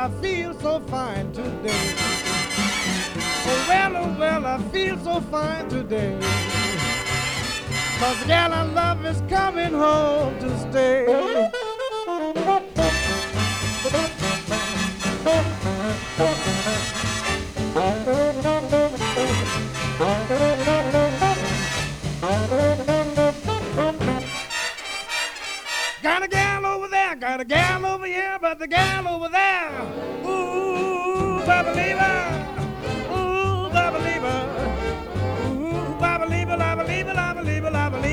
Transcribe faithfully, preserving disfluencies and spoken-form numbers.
I feel so fine today. Oh, well, oh, well, I feel so fine today. 'Cause the gal I love is coming home to stay. Got a gal over there, got a gal over here, but the gal over there, ooh, I believe her.